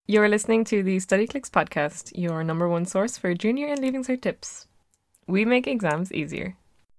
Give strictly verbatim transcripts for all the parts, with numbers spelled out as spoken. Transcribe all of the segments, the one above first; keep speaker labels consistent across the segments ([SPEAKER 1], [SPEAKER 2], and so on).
[SPEAKER 1] You're listening to the Study Clicks podcast, your number one source for junior and leaving cert tips. We make exams easier.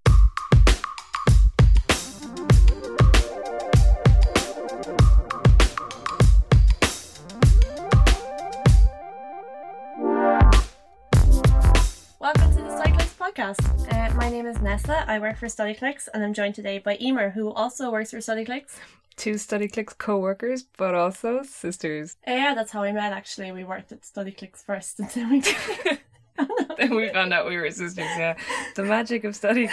[SPEAKER 2] Welcome to the Study Clicks podcast. Uh, my name is Nessa. I work for Study Clicks, and I'm joined today by Emer, who also works for Study Clicks.
[SPEAKER 1] Two Study Clicks co-workers, but also sisters.
[SPEAKER 2] Uh, yeah, that's how we met, actually. We worked at Study Clicks first, and then we...
[SPEAKER 1] Then we found out we were sisters, yeah. The magic of Study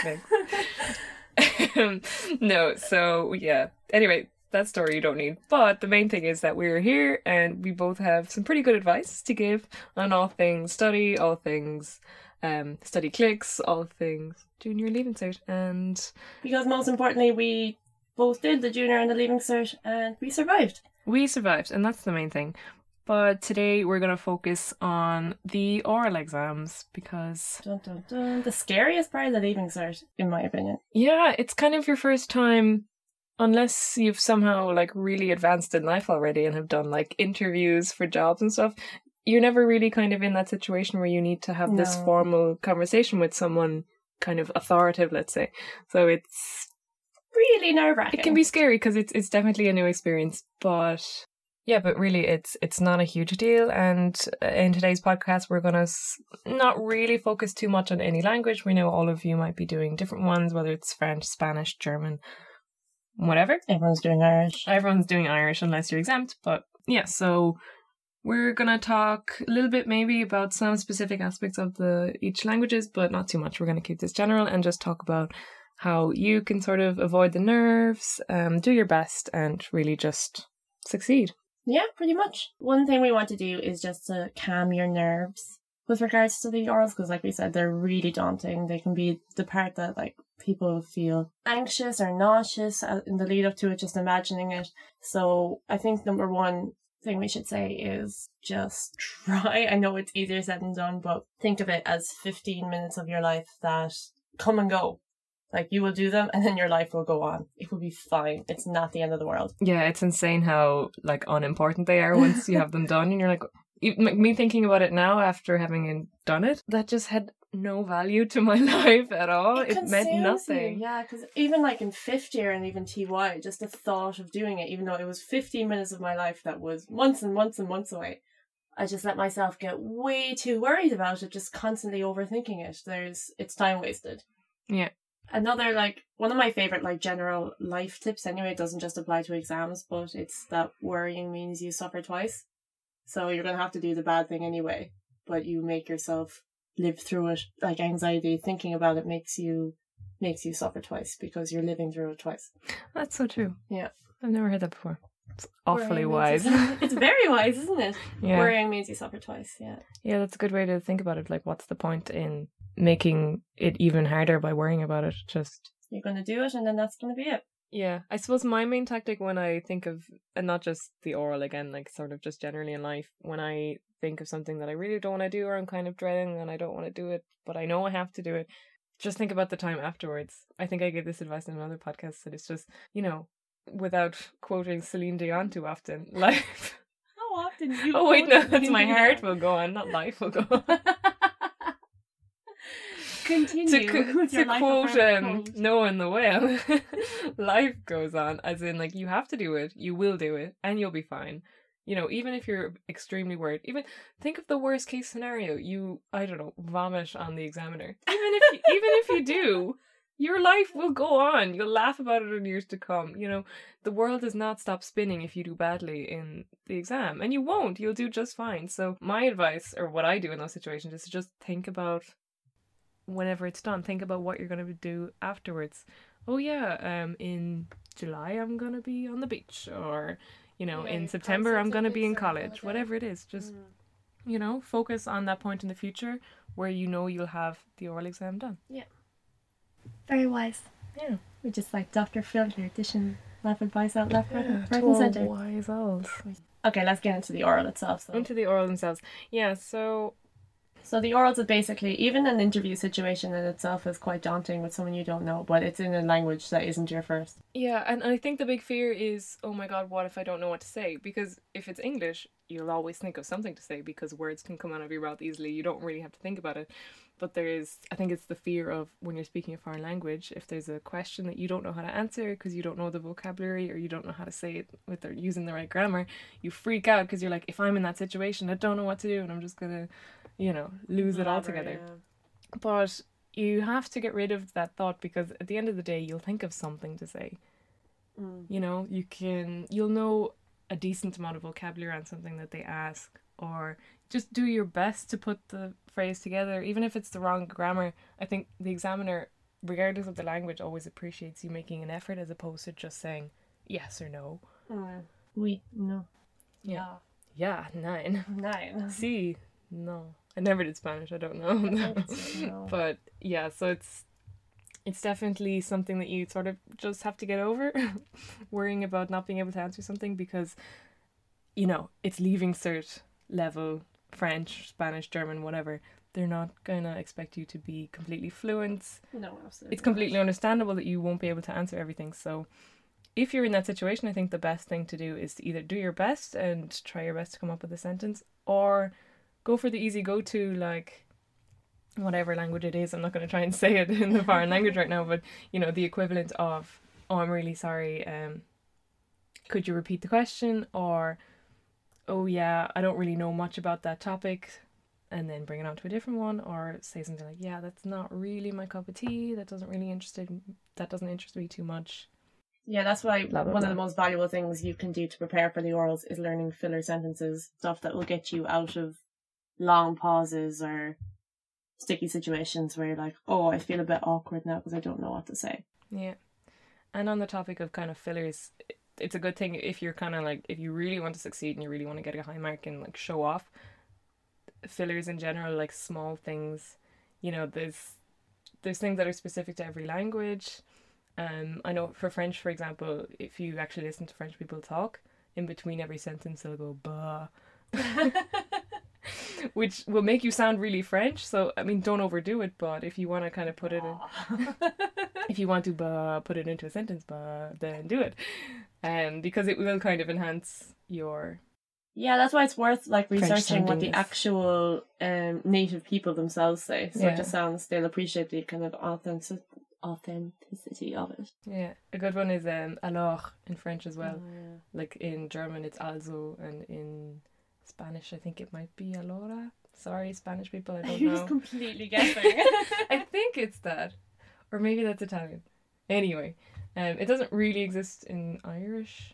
[SPEAKER 1] Clicks. No, so, yeah. Anyway, that story you don't need. But the main thing is that we're here, and we both have some pretty good advice to give on all things study, all things um, Study Clicks, all things junior leaving cert, and...
[SPEAKER 2] Because most importantly, we... both did the junior and the leaving cert, and we survived.
[SPEAKER 1] We survived, and that's the main thing. But today we're going to focus on the oral exams because...
[SPEAKER 2] Dun, dun, dun. The scariest part of the leaving cert, in my opinion.
[SPEAKER 1] Yeah, it's kind of your first time, unless you've somehow like really advanced in life already and have done like interviews for jobs and stuff. You're never really kind of in that situation where you need to have
[SPEAKER 2] No.
[SPEAKER 1] this formal conversation with someone kind of authoritative, let's say. So it's...
[SPEAKER 2] Really nerve-wracking.
[SPEAKER 1] It can be scary because it's it's definitely a new experience, but yeah, but really it's it's not a huge deal. And in today's podcast, we're gonna s- not really focus too much on any language. We know all of you might be doing different ones, whether it's French, Spanish, German, whatever.
[SPEAKER 2] Everyone's doing Irish.
[SPEAKER 1] Everyone's doing Irish unless you're exempt. But yeah, so we're gonna talk a little bit maybe about some specific aspects of the each languages, but not too much. We're gonna keep this general and just talk about how you can sort of avoid the nerves, um, do your best, and really just succeed.
[SPEAKER 2] Yeah, pretty much. One thing we want to do is just to calm your nerves with regards to the orals, because like we said, they're really daunting. They can be the part that like people feel anxious or nauseous in the lead up to it, just imagining it. So I think number one thing we should say is just try. I know it's easier said than done, but think of it as fifteen minutes of your life that come and go. Like, you will do them, and then your life will go on. It will be fine. It's not the end of the world.
[SPEAKER 1] Yeah, it's insane how, like, unimportant they are once you have them done, and you're like, even, like, me thinking about it now after having done it, that just had no value to my life at all. It,
[SPEAKER 2] It
[SPEAKER 1] meant
[SPEAKER 2] consumes
[SPEAKER 1] nothing.
[SPEAKER 2] You, yeah, because even, like, in fifth year and even T Y, just the thought of doing it, even though it was fifteen minutes of my life that was months and months and months away, I just let myself get way too worried about it, just constantly overthinking it. There's, it's time wasted.
[SPEAKER 1] Yeah.
[SPEAKER 2] Another, like, one of my favourite, like, general life tips anyway, it doesn't just apply to exams, but it's that worrying means you suffer twice. So you're going to have to do the bad thing anyway, but you make yourself live through it. Like, anxiety, thinking about it makes you makes you suffer twice because you're living through it twice.
[SPEAKER 1] That's so true.
[SPEAKER 2] Yeah.
[SPEAKER 1] I've never heard that before. It's awfully
[SPEAKER 2] Worrying
[SPEAKER 1] wise.
[SPEAKER 2] means you- It's very wise, isn't it?
[SPEAKER 1] Yeah.
[SPEAKER 2] Worrying means you suffer twice, yeah.
[SPEAKER 1] Yeah, that's a good way to think about it. Like, what's the point in making it even harder by worrying about it? Just...
[SPEAKER 2] You're going to do it, and then that's going to be it.
[SPEAKER 1] Yeah, I suppose my main tactic when I think of, and not just the oral again, like sort of just generally in life, when I think of something that I really don't want to do or I'm kind of dreading and I don't want to do it, but I know I have to do it, just think about the time afterwards. I think I gave this advice in another podcast that it's just, you know, without quoting Celine Dion too often, life...
[SPEAKER 2] How often do you
[SPEAKER 1] Oh wait, no,
[SPEAKER 2] quote
[SPEAKER 1] that's my
[SPEAKER 2] Celine
[SPEAKER 1] heart
[SPEAKER 2] Dion?
[SPEAKER 1] will go on, not life will go on.
[SPEAKER 2] Continue
[SPEAKER 1] to qu-
[SPEAKER 2] with your
[SPEAKER 1] to
[SPEAKER 2] life
[SPEAKER 1] quote
[SPEAKER 2] affirming
[SPEAKER 1] um,
[SPEAKER 2] quote.
[SPEAKER 1] Noah and the whale, life goes on, as in like you have to do it, you will do it, and you'll be fine. You know, even if you're extremely worried, even think of the worst case scenario. You, I don't know, vomit on the examiner. Even if you, even if you do, your life will go on. You'll laugh about it in years to come. You know, the world does not stop spinning if you do badly in the exam, and you won't. You'll do just fine. So my advice, or what I do in those situations, is to just think about whenever it's done, think about what you're going to do afterwards. Oh yeah, um, in July I'm going to be on the beach, or, you know,
[SPEAKER 2] Yeah,
[SPEAKER 1] in
[SPEAKER 2] your
[SPEAKER 1] September I'm
[SPEAKER 2] concepts
[SPEAKER 1] going to
[SPEAKER 2] of
[SPEAKER 1] be in
[SPEAKER 2] exam
[SPEAKER 1] college,
[SPEAKER 2] holiday.
[SPEAKER 1] whatever it is. Just,
[SPEAKER 2] Mm.
[SPEAKER 1] you know, focus on that point in the future where you know you'll have the oral exam done.
[SPEAKER 2] Very wise.
[SPEAKER 1] Yeah.
[SPEAKER 2] We're just like Doctor Phil here, dishing life advice out left, right, right
[SPEAKER 1] to
[SPEAKER 2] and
[SPEAKER 1] all
[SPEAKER 2] centre.
[SPEAKER 1] wise owls.
[SPEAKER 2] Okay, let's get into the oral itself. So.
[SPEAKER 1] Into the oral themselves. Yeah, so
[SPEAKER 2] So the orals is basically, even an interview situation in itself is quite daunting with someone you don't know, but it's in a language that isn't your first.
[SPEAKER 1] yeah, and I think the big fear is, oh my god, what if I don't know what to say? Because if it's English, you'll always think of something to say because words can come out of your mouth easily. You don't really have to think about it. But there is, I think it's the fear of when you're speaking a foreign language, if there's a question that you don't know how to answer because you don't know the vocabulary or you don't know how to say it with the, using the right grammar, you freak out because you're like, if I'm in that situation, I don't know what to do and I'm just going to, you know, lose it altogether. Yeah. But you have to get rid of that thought because at the end of the day, you'll think of something to say. Mm. You know, you can, you'll know a decent amount of vocabulary on something that they ask, or just do your best to put the phrase together, even if it's the wrong grammar. I think the examiner, regardless of the language, always appreciates you making an effort as opposed to just saying yes or no.
[SPEAKER 2] Mm. Oui, no.
[SPEAKER 1] Yeah. Yeah, nine.
[SPEAKER 2] Nine.
[SPEAKER 1] Si, no. I never did Spanish, I don't know. No. No. But yeah, so it's it's definitely something that you sort of just have to get over, worrying about not being able to answer something because, you know, it's leaving cert level, French, Spanish, German, whatever. They're not going to expect you to be completely fluent.
[SPEAKER 2] No, absolutely.
[SPEAKER 1] It's completely not. Understandable that you won't be able to answer everything. So if you're in that situation, I think the best thing to do is to either do your best and try your best to come up with a sentence, or go for the easy go-to, like whatever language it is. I'm not going to try and say it in the foreign language right now, but you know, the equivalent of, oh, I'm really sorry, um could you repeat the question? Or, oh yeah, I don't really know much about that topic, and then bring it on to a different one. Or say something like, yeah, that's not really my cup of tea, that doesn't really interest that doesn't interest me too much.
[SPEAKER 2] Yeah, that's why blah, blah, one blah. of the most valuable things you can do to prepare for the orals is learning filler sentences, stuff that will get you out of long pauses or sticky situations where you're like, oh, I feel a bit awkward now because I don't know what to say.
[SPEAKER 1] Yeah. And on the topic of kind of fillers, it's a good thing if you're kind of like, if you really want to succeed and you really want to get a high mark and like show off, fillers in general, like small things, you know, there's there's things that are specific to every language. Um, I know for French, for example, if you actually listen to French people talk, in between every sentence they'll go bah, which will make you sound really French. So I mean, don't overdo it, but if you want to kind of put it in, if you want to bah, put it into a sentence, bah, then do it, um, because it will kind of enhance your.
[SPEAKER 2] Yeah, that's why it's worth like researching what the actual um, native people themselves say. So yeah. It just sounds, they'll appreciate the kind of authentic. authenticity of it.
[SPEAKER 1] Yeah, a good one is um, alors in French as well.
[SPEAKER 2] Oh, yeah.
[SPEAKER 1] Like in German it's also, and in Spanish I think it might be allora. Sorry, Spanish people, I don't
[SPEAKER 2] You're
[SPEAKER 1] know.
[SPEAKER 2] Just completely guessing.
[SPEAKER 1] I think it's that, or maybe that's Italian. Anyway, um, it doesn't really exist in Irish.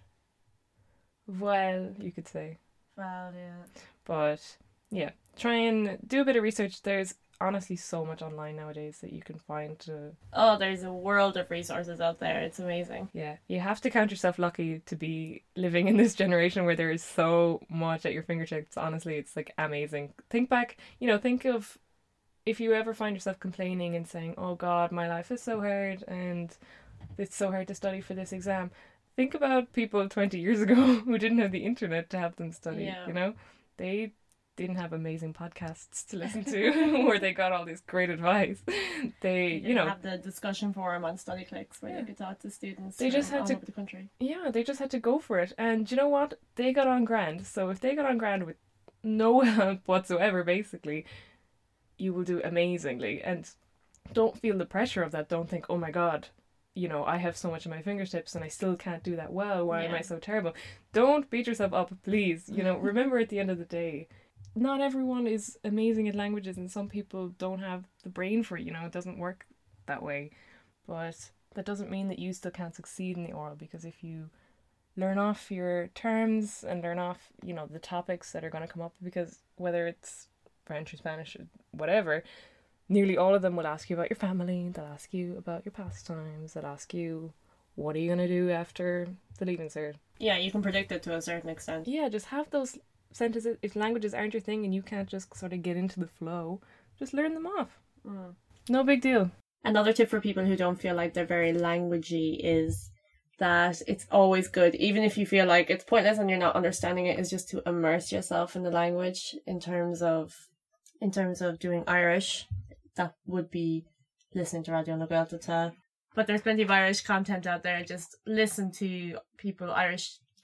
[SPEAKER 1] Well, you could say.
[SPEAKER 2] Well, yeah.
[SPEAKER 1] But yeah, try and do a bit of research. There's honestly so much online nowadays that you can find to...
[SPEAKER 2] Oh, there's a world of resources out there. It's amazing.
[SPEAKER 1] Yeah, you have to count yourself lucky to be living in this generation where there is so much at your fingertips. Honestly, it's like amazing. Think back, you know, think of if you ever find yourself complaining and saying, oh God, my life is so hard and it's so hard to study for this exam. Think about people twenty years ago who didn't have the internet to help them study, yeah. You know? They didn't have amazing podcasts to listen to where they got all this great advice. They, you, you know,
[SPEAKER 2] have the discussion forum on StudyClix where yeah. you could talk to students
[SPEAKER 1] they just had
[SPEAKER 2] all
[SPEAKER 1] to,
[SPEAKER 2] over the country.
[SPEAKER 1] Yeah, they just had to go for it. And you know what? They got on grand. So if they got on grand with no help whatsoever, basically, you will do amazingly. And don't feel the pressure of that. Don't think, oh my God, you know, I have so much at my fingertips and I still can't do that well. Why yeah. am I so terrible? Don't beat yourself up, please. You know, remember at the end of the day, not everyone is amazing at languages and some people don't have the brain for it, you know, it doesn't work that way. But that doesn't mean that you still can't succeed in the oral, because if you learn off your terms and learn off, you know, the topics that are going to come up, because whether it's French or Spanish or whatever, nearly all of them will ask you about your family, they'll ask you about your pastimes, they'll ask you, what are you going to do after the Leaving Cert?
[SPEAKER 2] Yeah, you can predict it to a certain extent.
[SPEAKER 1] Yeah, just have those sentences. If languages aren't your thing and you can't just sort of get into the flow, just learn them off. Mm. No big deal.
[SPEAKER 2] Another tip for people who don't feel like they're very languagey is that it's always good, even if you feel like it's pointless and you're not understanding it, is just to immerse yourself in the language. In terms of in terms of doing Irish, that would be listening to Radio na Gaeltachta. But there's plenty of Irish content out there. Just listen to people, Irish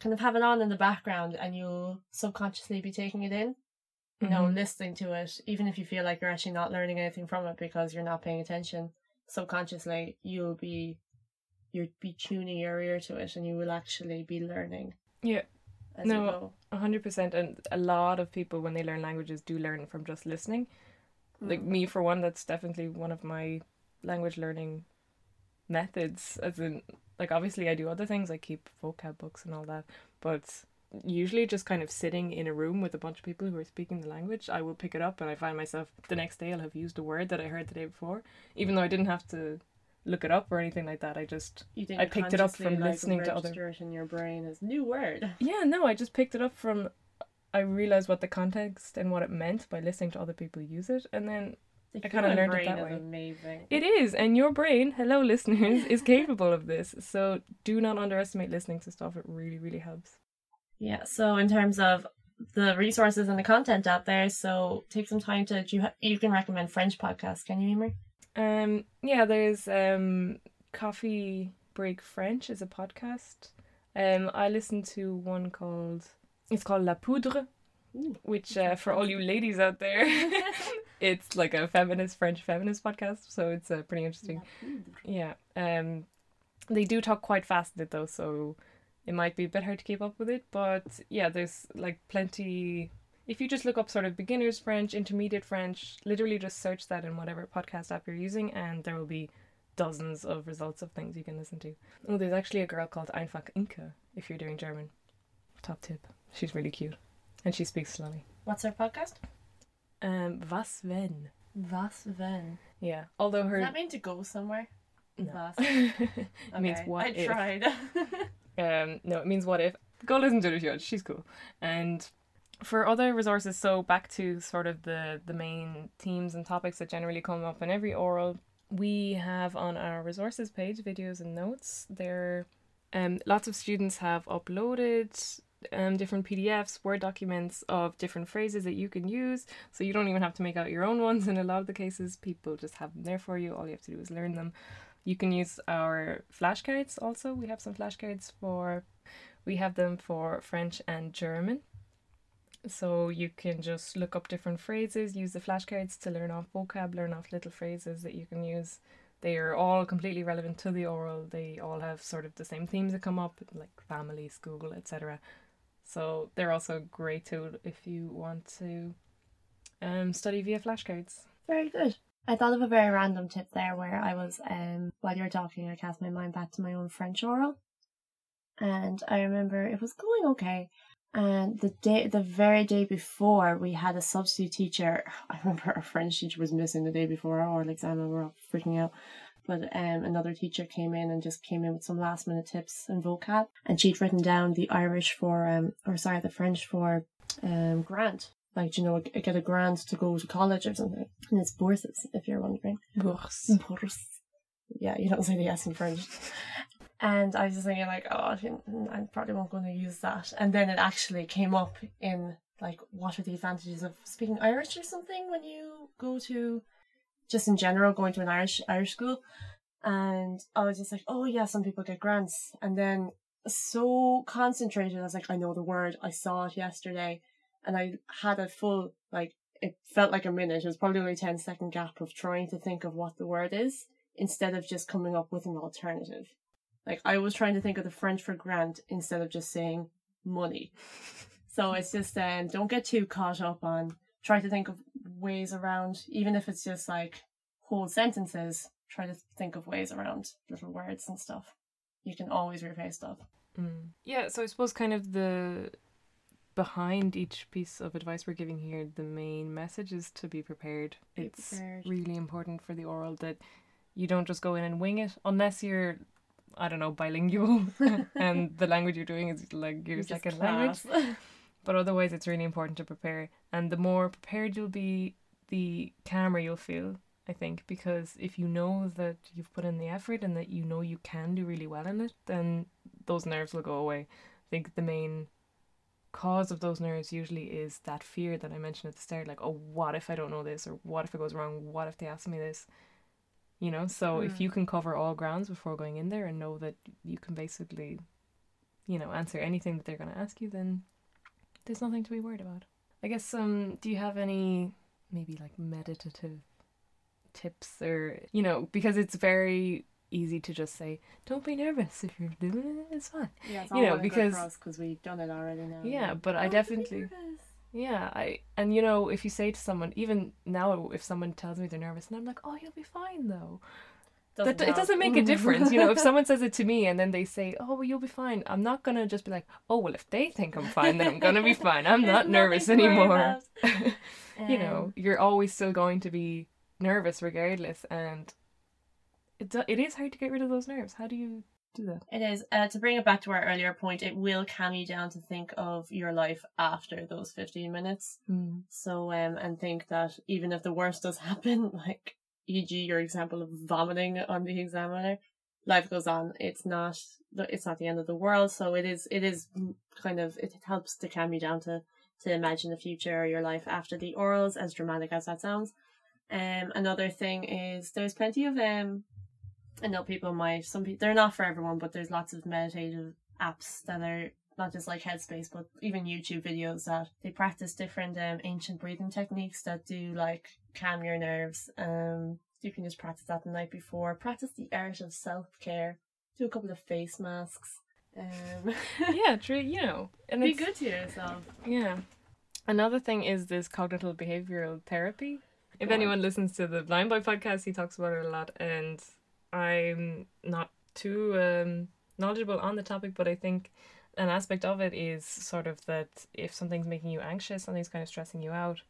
[SPEAKER 2] kind of have it on in the background and you'll subconsciously be taking it in, you know,
[SPEAKER 1] Mhm.
[SPEAKER 2] listening to it, even if you feel like you're actually not learning anything from it because you're not paying attention. Subconsciously, you'll be you'll be tuning your ear to it, and you will actually be learning.
[SPEAKER 1] Yeah.
[SPEAKER 2] As
[SPEAKER 1] No,
[SPEAKER 2] you go.
[SPEAKER 1] A hundred percent, and a lot of people when they learn languages do learn from just listening. Like
[SPEAKER 2] Mm.
[SPEAKER 1] me, for one, that's definitely one of my language learning methods. As in, like obviously I do other things, I keep vocab books and all that, but usually just kind of sitting in a room with a bunch of people who are speaking the language, I will pick it up and I find myself the next day I'll have used a word that I heard the day before, even though I didn't have to look it up or anything like that. I just
[SPEAKER 2] You
[SPEAKER 1] I picked it up from
[SPEAKER 2] consciously, like,
[SPEAKER 1] listening to other.
[SPEAKER 2] register it in your brain as new word.
[SPEAKER 1] Yeah, no, I just picked it up from. I realized what the context and what it meant by listening to other people use it, and then
[SPEAKER 2] The
[SPEAKER 1] I kinda
[SPEAKER 2] human
[SPEAKER 1] learned it
[SPEAKER 2] brain
[SPEAKER 1] that
[SPEAKER 2] is
[SPEAKER 1] way.
[SPEAKER 2] amazing.
[SPEAKER 1] it is. And your brain, hello listeners, is capable of this. So do not underestimate listening to stuff. It really, really helps.
[SPEAKER 2] Yeah, so in terms of the resources and the content out there, so take some time to, do you, ha- you can recommend French podcasts, can you, Emer?
[SPEAKER 1] Um, yeah, there's um, Coffee Break French is a podcast. Um, I listen to one called it's called La Poudre,
[SPEAKER 2] Ooh,
[SPEAKER 1] which uh, for all you ladies out there, it's like a feminist French feminist podcast. So it's uh, pretty interesting. Yeah. Um, they do talk quite fast in it though, so it might be a bit hard to keep up with it. But yeah, there's like plenty. If you just look up sort of beginners French, intermediate French, literally just search that in whatever podcast app you're using, and there will be dozens of results of things you can listen to. Oh, there's actually a girl called Einfach Inke if you're doing German. Top tip. She's really cute. And she speaks slowly.
[SPEAKER 2] What's her podcast?
[SPEAKER 1] Um, Was wenn?
[SPEAKER 2] Was wenn.
[SPEAKER 1] Yeah. Although her
[SPEAKER 2] Does that mean to go somewhere?
[SPEAKER 1] no.
[SPEAKER 2] Was.
[SPEAKER 1] It means
[SPEAKER 2] Okay,
[SPEAKER 1] what
[SPEAKER 2] I
[SPEAKER 1] if.
[SPEAKER 2] tried.
[SPEAKER 1] Um, no, it means what if. Go listen to it if you want. She's cool. And for other resources, so back to sort of the, the main themes and topics that generally come up in every oral, we have on our resources page videos and notes. There, um, lots of students have uploaded um, different P D Fs, Word documents of different phrases that you can use. So you don't even have to make out your own ones in a lot of the cases. People just have them there for you. All you have to do is learn them. You can use our flashcards also. We have some flashcards for, we have them for French and German. So you can just look up different phrases, use the flashcards to learn off vocab, learn off little phrases that you can use. They are all completely relevant to the oral. They all have sort of the same themes that come up, like family, school, et cetera. So they're also a great tool if you want to um, study via flashcards.
[SPEAKER 2] Very good. I thought of a very random tip there where I was, um, while you were talking, I cast my mind back to my own French oral. And I remember it was going okay. And the day, the very day before, we had a substitute teacher. I remember our French teacher was missing the day before our oral exam and we were all freaking out. But um, another teacher came in and just came in with some last minute tips and vocab. And she'd written down the Irish for, um, or sorry, the French for um, grant. Like, you know, get a grant to go to college or something. And it's bourses, if you're wondering.
[SPEAKER 1] Bourse.
[SPEAKER 2] Bourse. Yeah, you don't say the S in French. And I was just thinking, like, oh, I probably won't going to use that. And then it actually came up in, like, what are the advantages of speaking Irish or something when you go to, just in general, going to an Irish Irish school. And I was just like, oh, yeah, some people get grants. And then so concentrated, I was like, I know the word. I saw it yesterday. And I had a full, like, it felt like a minute. It was probably only a ten second gap of trying to think of what the word is instead of just coming up with an alternative. Like, I was trying to think of the French for grant instead of just saying money. So it's just, um, don't get too caught up on, try to think of ways around, even if it's just like whole sentences, try to think of ways around little words and stuff. You can always replace stuff.
[SPEAKER 1] Mm. Yeah, so I suppose kind of the behind each piece of advice we're giving here, the main message is to be prepared.
[SPEAKER 2] Be
[SPEAKER 1] it's
[SPEAKER 2] prepared.
[SPEAKER 1] really important for the oral that you don't just go in and wing it, unless you're, I don't know, bilingual and the language you're doing is like your
[SPEAKER 2] You're just
[SPEAKER 1] second
[SPEAKER 2] class.
[SPEAKER 1] language. But otherwise it's really important to prepare. And the more prepared you'll be, the calmer you'll feel, I think, because if you know that you've put in the effort and that you know you can do really well in it, then those nerves will go away. I think the main cause of those nerves usually is that fear that I mentioned at the start, like, oh, what if I don't know this, or what if it goes wrong, what if they ask me this, you know. So
[SPEAKER 2] Mm.
[SPEAKER 1] if you can cover all grounds before going in there and know that you can basically you know, answer anything that they're going to ask you, then there's nothing to be worried about. I guess, um, do you have any maybe like meditative tips or, you know, because it's very easy to just say, don't be nervous if you're doing it, it's fine.
[SPEAKER 2] Yeah, it's
[SPEAKER 1] you
[SPEAKER 2] all
[SPEAKER 1] know,
[SPEAKER 2] well and good
[SPEAKER 1] because
[SPEAKER 2] for us because we've done it already now.
[SPEAKER 1] Yeah, but I
[SPEAKER 2] Don't be
[SPEAKER 1] definitely,
[SPEAKER 2] nervous.
[SPEAKER 1] yeah, I, and you know, if you say to someone, even now, if someone tells me they're nervous, and I'm like, oh, you'll be fine though.
[SPEAKER 2] Doesn't
[SPEAKER 1] That, it
[SPEAKER 2] help.
[SPEAKER 1] doesn't make a difference, you know. If someone says it to me and then they say, "Oh, well, you'll be fine," I'm not gonna just be like, "Oh, well, if they think I'm fine, then I'm gonna be fine. I'm
[SPEAKER 2] There's
[SPEAKER 1] not nervous
[SPEAKER 2] nothing to worry
[SPEAKER 1] anymore."
[SPEAKER 2] about.
[SPEAKER 1] You know,
[SPEAKER 2] Um,
[SPEAKER 1] you're always still going to be nervous regardless, and it do- it is hard to get rid of those nerves. How do you do that?
[SPEAKER 2] It is. Uh, to bring it back to our earlier point, it will calm you down to think of your life after those fifteen minutes.
[SPEAKER 1] Mm.
[SPEAKER 2] So, um, and think that even if the worst does happen, like, for example, your example of vomiting on the examiner, life goes on. It's not, it's not the end of the world. So it is, it is kind of, it helps to calm you down to, to imagine the future or your life after the orals, as dramatic as that sounds. Um, another thing is there's plenty of, um, I know people might, some people, they're not for everyone, but there's lots of meditative apps that are not just like Headspace, but even YouTube videos that they practice different um, ancient breathing techniques that do like calm your nerves. Um, you can just practice that the night before. Practice the art of self-care. Do a couple of face masks. Um,
[SPEAKER 1] Yeah, true. You know, and
[SPEAKER 2] be
[SPEAKER 1] it's,
[SPEAKER 2] good to yourself.
[SPEAKER 1] yeah. Another thing is this cognitive behavioral therapy. If
[SPEAKER 2] Go on.
[SPEAKER 1] anyone listens to the Blind Boy podcast, he talks about it a lot, and I'm not too um, knowledgeable on the topic, but I think an aspect of it is sort of that if something's making you anxious, something's kind of stressing you out,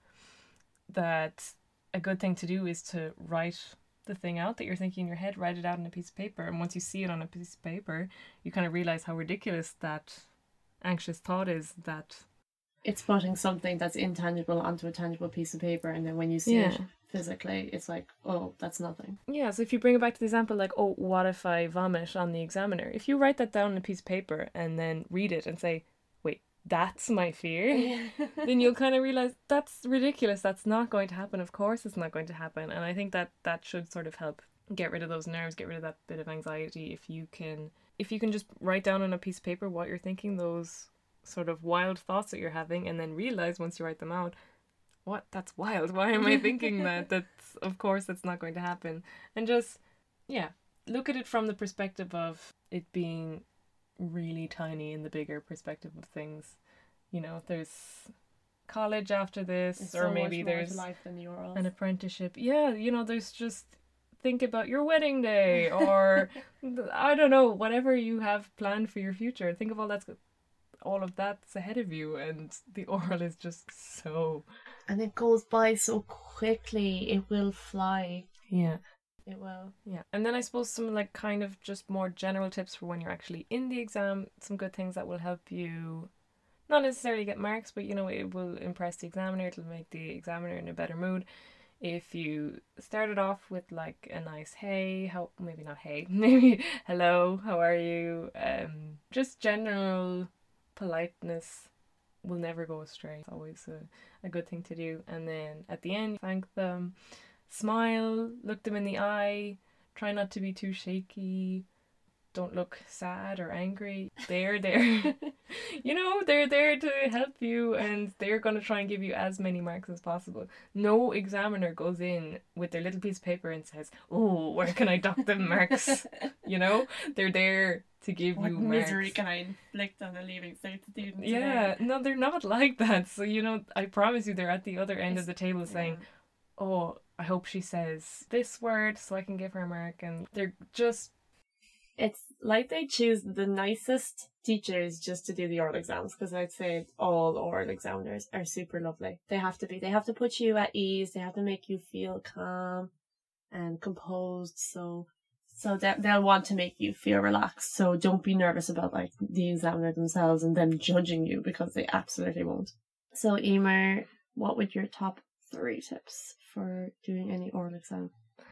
[SPEAKER 1] that a good thing to do is to write the thing out that you're thinking in your head, write it out on a piece of paper, and once you see it on a piece of paper, you kind of realize how ridiculous that anxious thought is. That
[SPEAKER 2] It's putting something that's intangible onto a tangible piece of paper, and then when you see
[SPEAKER 1] Yeah.
[SPEAKER 2] it physically, it's like, oh, that's nothing.
[SPEAKER 1] Yeah, so if you bring it back to the example, like, oh, what if I vomit on the examiner? If you write that down on a piece of paper and then read it and say, wait, that's my fear, then you'll kind of realize that's ridiculous. That's not going to happen. Of course it's not going to happen. And I think that that should sort of help get rid of those nerves, get rid of that bit of anxiety. If you can, if you can just write down on a piece of paper what you're thinking, those sort of wild thoughts that you're having, and then realize once you write them out, what, that's wild, why am I thinking that? That's, of course that's not going to happen. And just, yeah, look at it from the perspective of it being really tiny in the bigger perspective of things. You know, there's college after this,
[SPEAKER 2] It's
[SPEAKER 1] or
[SPEAKER 2] so
[SPEAKER 1] maybe
[SPEAKER 2] much more
[SPEAKER 1] there's
[SPEAKER 2] to life than the orals.
[SPEAKER 1] an apprenticeship. Yeah, you know, there's just, think about your wedding day, or I don't know, whatever you have planned for your future. Think of all that's all of that's ahead of you, and the oral is just so,
[SPEAKER 2] And it goes by so quickly. It will fly.
[SPEAKER 1] yeah.
[SPEAKER 2] It will.
[SPEAKER 1] Yeah. And then I suppose some like kind of just more general tips for when you're actually in the exam, some good things that will help you not necessarily get marks, but you know, it will impress the examiner, it'll make the examiner in a better mood. If you started off with like a nice hey, how, maybe not hey, maybe hello, how are you? Um, just general politeness will never go astray. It's always a, a good thing to do. And then at the end, thank them, smile, look them in the eye, try not to be too shaky, don't look sad or angry. They're there, you know, they're there to help you, and they're going to try and give you as many marks as possible. No examiner goes in with their little piece of paper and says, oh, where can I dock them marks? You know, they're there to give
[SPEAKER 2] What
[SPEAKER 1] you
[SPEAKER 2] misery
[SPEAKER 1] marks.
[SPEAKER 2] can I inflict on a leaving cert student
[SPEAKER 1] Yeah,
[SPEAKER 2] today?
[SPEAKER 1] no, they're not like that. So, you know, I promise you they're at the other end of
[SPEAKER 2] It's-
[SPEAKER 1] the table saying, oh, I hope she says this word so I can give her a mark. And they're just,
[SPEAKER 2] It's like they choose the nicest teachers just to do the oral exams, because I'd say all oral examiners are super lovely. They have to be. They have to put you at ease. They have to make you feel calm and composed. So, so that they'll want to make you feel relaxed. So don't be nervous about like the examiner themselves and them judging you, because they absolutely won't. So, Emer, what would your top three tips for doing any oral exam?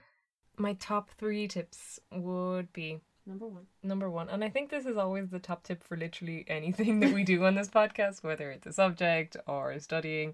[SPEAKER 1] my top three tips would be
[SPEAKER 2] Number one.
[SPEAKER 1] number one, and I think this is always the top tip for literally anything that we do on this podcast, whether it's a subject or studying,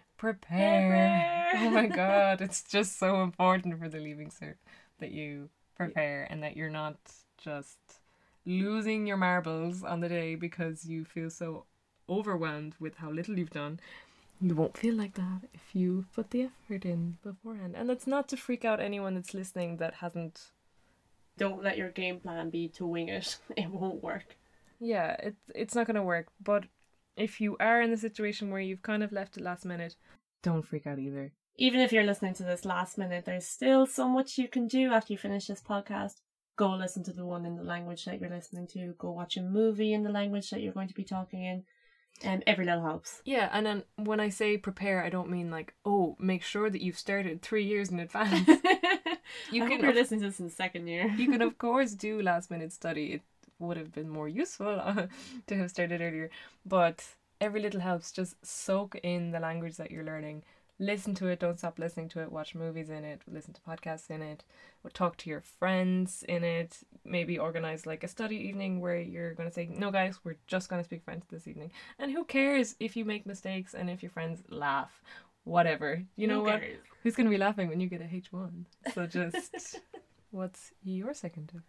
[SPEAKER 1] prepare.
[SPEAKER 2] Prepare.
[SPEAKER 1] Oh my god, it's just so important for the leaving cert that you prepare and that you're not just losing your marbles on the day because you feel so overwhelmed with how little you've done. You won't feel like that if you put the effort in beforehand. And that's not to freak out anyone that's listening that hasn't...
[SPEAKER 2] Don't let your game plan be to wing it. It won't work.
[SPEAKER 1] Yeah, it, it's not going to work. But if you are in the situation where you've kind of left it last minute, don't freak out either.
[SPEAKER 2] Even if you're listening to this last minute, there's still so much you can do after you finish this podcast. Go listen to the one in the language that you're listening to. Go watch a movie in the language that you're going to be talking in. And every little helps.
[SPEAKER 1] Yeah, and then when I say prepare, I don't mean like, oh, make sure that you've started three years in advance.
[SPEAKER 2] You I can, hope you're of, listening to this in the second year.
[SPEAKER 1] You can, of course, do last minute study. It would have been more useful uh, to have started earlier. But every little helps. Just soak in the language that you're learning. Listen to it. Don't stop listening to it. Watch movies in it. Listen to podcasts in it. Talk to your friends in it. Maybe organize like a study evening where you're going to say, no guys, we're just going to speak French this evening. And who cares if you make mistakes and if your friends laugh? Whatever. You know what? Who's going to be laughing when you get a H one? So just, what's your second tip?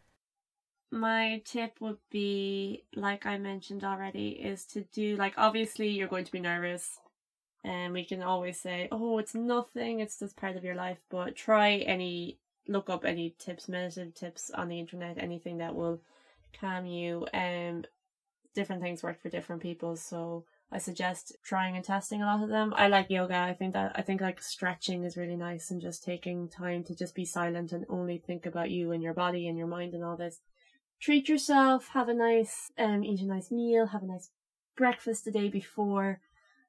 [SPEAKER 2] My tip would be, like I mentioned already, is to do, like, obviously you're going to be nervous. And we can always say, oh, it's nothing, it's just part of your life. But try any, look up any tips, meditative tips on the internet, anything that will calm you. Um, different things work for different people. So I suggest trying and testing a lot of them. I like yoga. I think that, I think like stretching is really nice, and just taking time to just be silent and only think about you and your body and your mind and all this. Treat yourself, have a nice, um, eat a nice meal, have a nice breakfast the day before.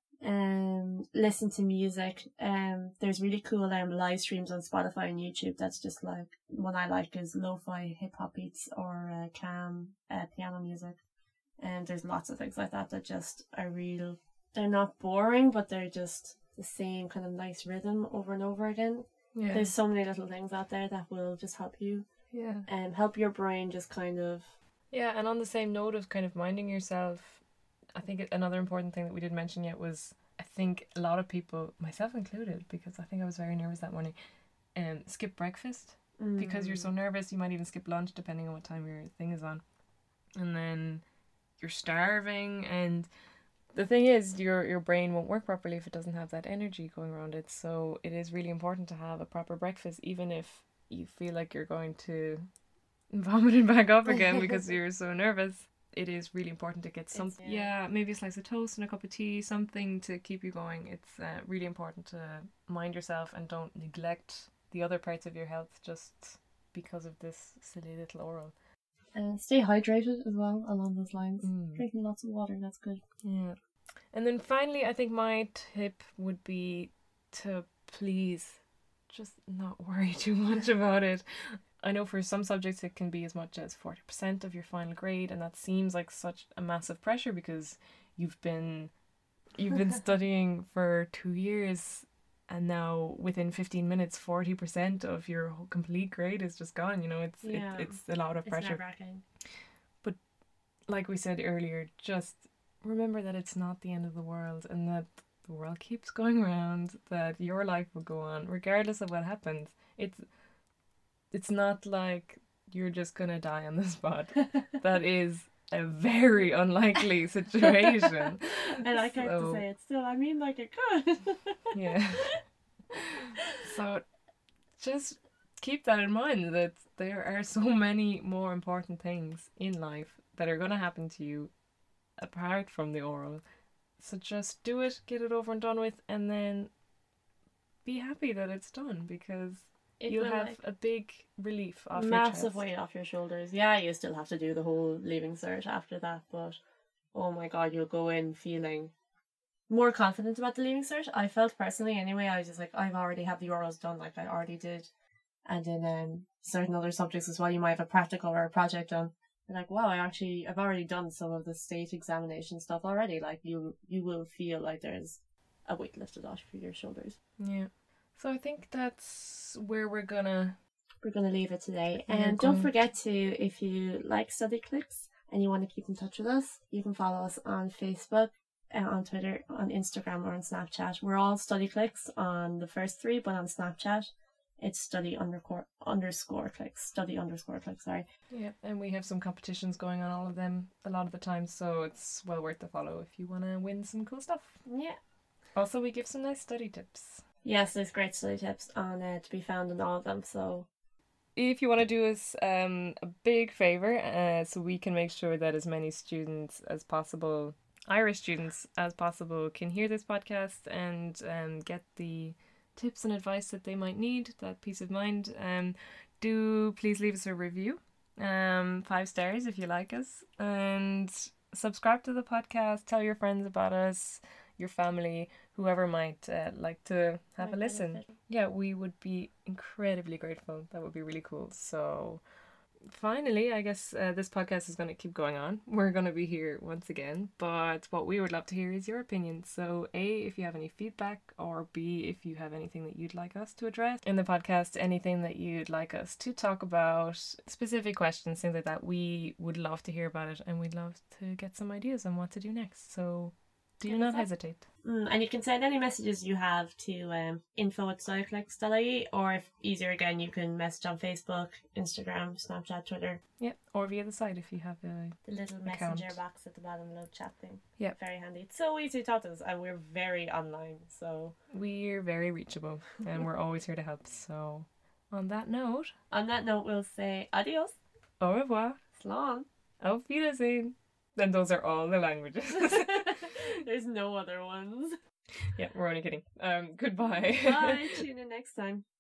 [SPEAKER 2] Um, listen to music. Um, there's really cool um live streams on Spotify and YouTube. That's just like, one I like is lo-fi hip hop beats or uh, calm uh, piano music. And there's lots of things like that that just are real. They're not boring, but they're just the same kind of nice rhythm over and over again. Yeah. There's so many little things out there that will just help you.
[SPEAKER 1] Yeah.
[SPEAKER 2] And um, help your brain just kind of.
[SPEAKER 1] Yeah, and on the same note of kind of minding yourself, I think another important thing that we didn't mention yet was, I think a lot of people, myself included, because I think I was very nervous that morning, um, skip breakfast. Mm. Because you're so nervous, you might even skip lunch depending on what time your thing is on. And then you're starving, and the thing is, your your brain won't work properly if it doesn't have that energy going around it. So it is really important to have a proper breakfast, even if you feel like you're going to vomit it back up again because you're so nervous. It is really important to get something, yeah. yeah, maybe a slice of toast and a cup of tea, something to keep you going. It's uh, really important to mind yourself and don't neglect the other parts of your health just because of this silly little oral.
[SPEAKER 2] And uh, stay hydrated as well along those lines. Mm. Drinking lots of water, that's good.
[SPEAKER 1] Yeah. And then finally, I think my tip would be to please just not worry too much about it. I know for some subjects it can be as much as forty percent of your final grade, and that seems like such a massive pressure because you've been you've been studying for two years and now within fifteen minutes forty percent of your whole complete grade is just gone. You know, it's yeah. it, it's a lot of pressure.
[SPEAKER 2] It's nerve-wracking.
[SPEAKER 1] But like we said earlier, just remember that it's not the end of the world, and that the world keeps going around, that your life will go on regardless of what happens. It's It's not like you're just gonna die on the spot. That is a very unlikely situation.
[SPEAKER 2] And I can't so, say it still. I mean, like, it could.
[SPEAKER 1] Yeah. So just keep that in mind, that there are so many more important things in life that are gonna happen to you apart from the oral. So just do it, get it over and done with, and then be happy that it's done, because It you'll have like a big relief off your chest.
[SPEAKER 2] Massive weight off your shoulders. Yeah, you still have to do the whole leaving cert after that, but oh my god, you'll go in feeling more confident about the leaving cert. I felt personally anyway, I was just like, I've already have the orals done, like I already did. And in um, certain other subjects as well, you might have a practical or a project done. You're like, wow, I actually, I've already done some of the state examination stuff already. Like you, you will feel like there's a weight lifted off your shoulders.
[SPEAKER 1] Yeah. So I think that's where we're gonna
[SPEAKER 2] we're gonna leave it today. And don't forget to, if you like Study Clicks and you want to keep in touch with us, you can follow us on Facebook, uh, on Twitter, on Instagram, or on Snapchat. We're all Study Clicks on the first three, but on Snapchat it's study underscore underscore clicks. Study underscore clicks, sorry.
[SPEAKER 1] Yeah, and we have some competitions going on all of them a lot of the time, so it's well worth the follow if you want to win some cool stuff.
[SPEAKER 2] Yeah.
[SPEAKER 1] Also, we give some nice study tips.
[SPEAKER 2] Yes, there's great study tips on uh, to be found in all of them, so...
[SPEAKER 1] If you want to do us um, a big favour, uh, so we can make sure that as many students as possible, Irish students as possible, can hear this podcast and um, get the tips and advice that they might need, that peace of mind, um, do please leave us a review, um, five stars if you like us, and subscribe to the podcast, tell your friends about us, your family, whoever might uh, like to have
[SPEAKER 2] Might
[SPEAKER 1] a listen.
[SPEAKER 2] benefit.
[SPEAKER 1] Yeah, we would be incredibly grateful. That would be really cool. So finally, I guess uh, this podcast is going to keep going on. We're going to be here once again, but what we would love to hear is your opinion. So A, if you have any feedback, or B, if you have anything that you'd like us to address in the podcast, anything that you'd like us to talk about, specific questions, things like that, we would love to hear about it, and we'd love to get some ideas on what to do next. So do
[SPEAKER 2] Give
[SPEAKER 1] not
[SPEAKER 2] us a-
[SPEAKER 1] hesitate.
[SPEAKER 2] Mm, and you can send any messages you have to um, info at studyclicks dot I E, or if easier again, you can message on Facebook, Instagram, Snapchat, Twitter.
[SPEAKER 1] Yeah, or via the site if you have a...
[SPEAKER 2] The little
[SPEAKER 1] Account.
[SPEAKER 2] messenger box at the bottom, little chat thing.
[SPEAKER 1] Yeah.
[SPEAKER 2] Very handy. It's so easy to talk to us, and we're very online, so...
[SPEAKER 1] We're very reachable, and we're always here to help. So on that note,
[SPEAKER 2] On that note, we'll say adios.
[SPEAKER 1] au revoir,
[SPEAKER 2] Slán.
[SPEAKER 1] auf Wiedersehen. And those are all the languages.
[SPEAKER 2] There's no other ones.
[SPEAKER 1] Yeah, we're only kidding. Um, goodbye.
[SPEAKER 2] Bye. Tune in next time.